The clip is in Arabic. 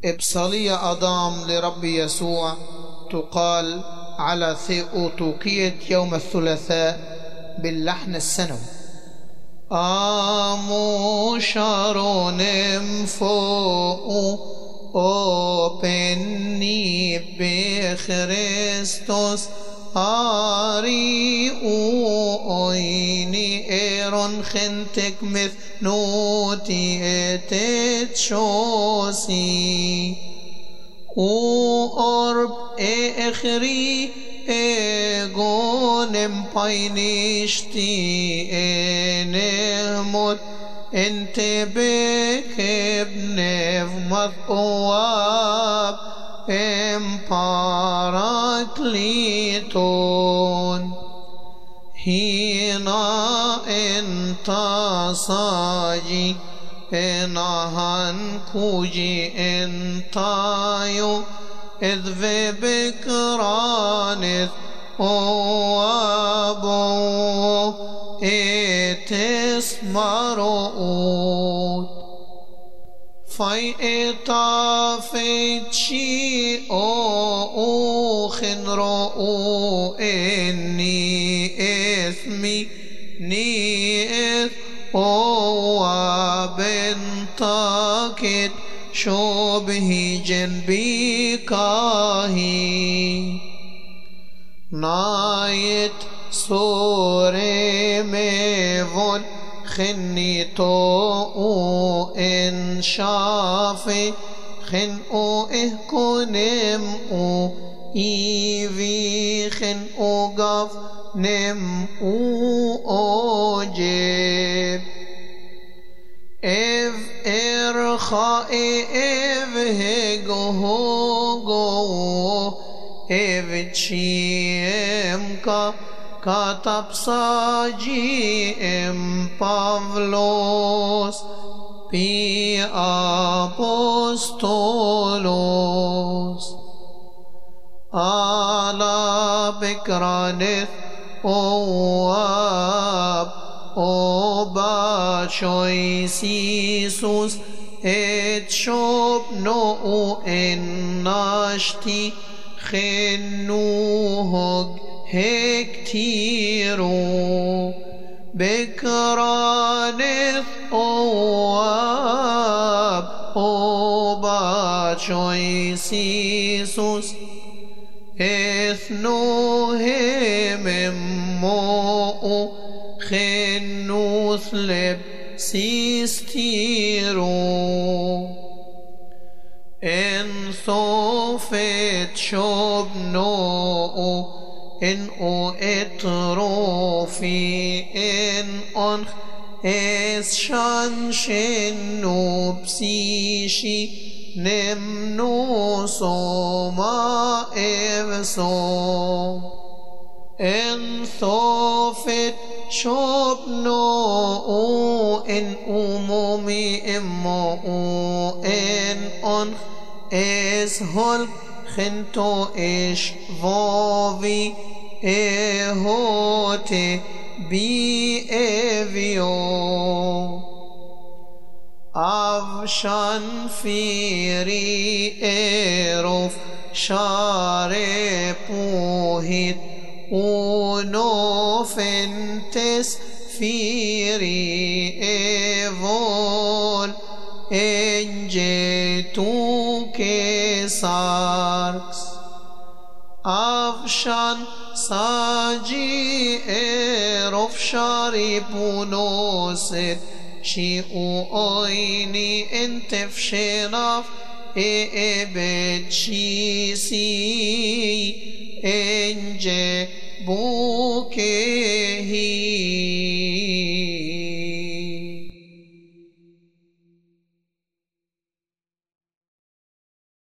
بصلية أضام لربي يسوع تقال على ثيوتوكية يوم الثلاثاء باللحن السنوي. آمو شارونم فوق أوبني بخريستوس آري أويني إيرون خنتك مثنوتي اتتشوسي أورب إخري إيغونم باينيشتي إنهمت انت بك ابنف مثقواب امباراكليتون هنا انت صاجي انهان كوجي انتايو اذ بكرانث اوابو اتسمرؤوت في اتافيتشي او خنرؤو اني اثمي نيث او بنتاكت شبه جنبي كاهي نايت سوري ميفون خنيتو إن شافي خنو إهكونم أو إيفي خنو غاف نم أو أجيب إف إرخائي إف هجو إف تشيمكا كاتبساجي ام پاولوس بي أبوستولوس على بكرانث أواب أوبا شويسيسوس ات شوب نو إناشتي خنوهج هكتيرو بكرانث أواب أوبا شويسيسوس إثنوهم مو خنوث لب سيستيرو إن ثوفت شبنو إن اتروفي إن أنخ إس شنشنو بسيشي نمنو سوما إفسو إن ثوفت شبنو إن أمومي إمو إن أنخ إس هل خنتو إش فوفي إهوتي بي إفيو أفشان فيري إيروف شاري بوهيت uno fentes firi evol enge tu kesarks avshan saji erof shari punoset shi oini entef shenaf ebetchisi enge buke